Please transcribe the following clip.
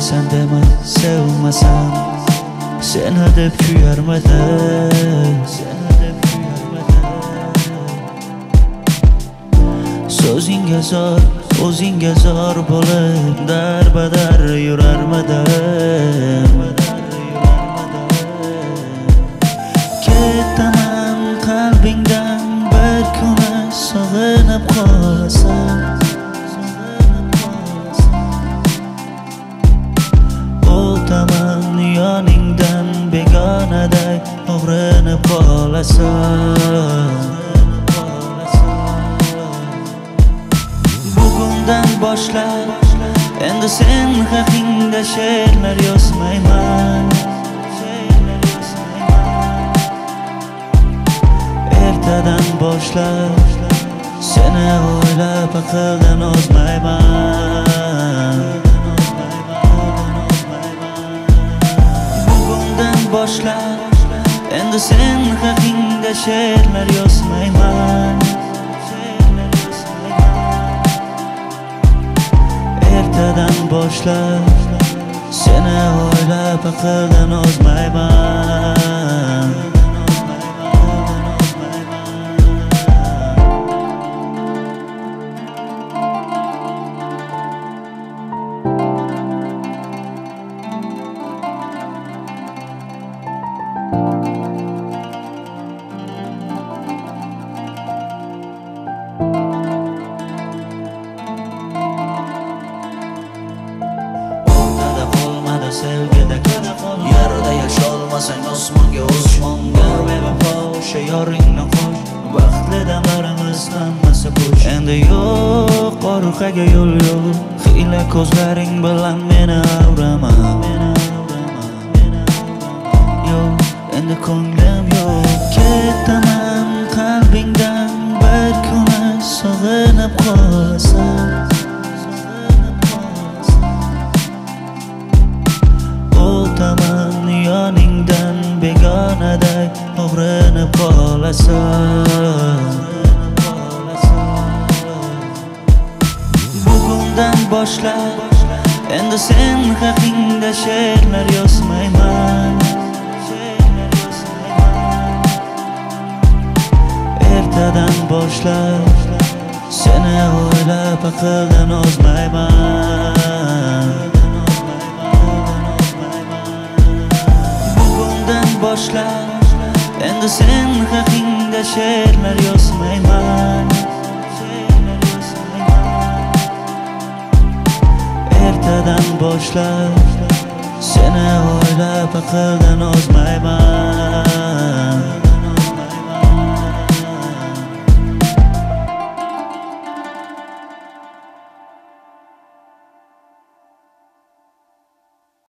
sevmaysan dema, sevmasam seni deb kuyarmidim, seni deb kuyarmidim. So'zingga zor, o'zingga zor bo'lib darbadar yurarmidim. Ketaman qalbingdan bir kuni sog'inib qolasan. O'taman yoningdan begonaday o'g'rinib qolasan. Bugundan boshlab endi sen haqingda she'rlar yozmayman. Ertadan boshlab seni o'ylab aqldan ozmayman. Bugundan boshlab endi sen haqingda she'rlar yozmayman. Ertadan boshlab seni o'ylab aqldan ozmayman. Sevgida telefon yarida yasholmasang osmonga osmonga bevafo o'sha yoringni qo'sh. Vaqtli damlarimiz hammasi bo'sh. Endi yo'q orqaga yo'l yo'q. Xiyla ko'zlaring bilan meni avrama. Yo'q endi ko'nglim yo'q. Ketaman qalbingdan bir kuni sog'inib qolasan. O'taman yoningdan begonaday o'g'rinib qolasan. Bugundan boshlab endi sen haqingda she'rlar yozmayman. Ertadan boshlab seni o'ylab aqldan ozmayman. Boshlab endi sen haqingda she'rlar yozmayman. Ertadan boshlab seni o'ylab aqldan ozmayman.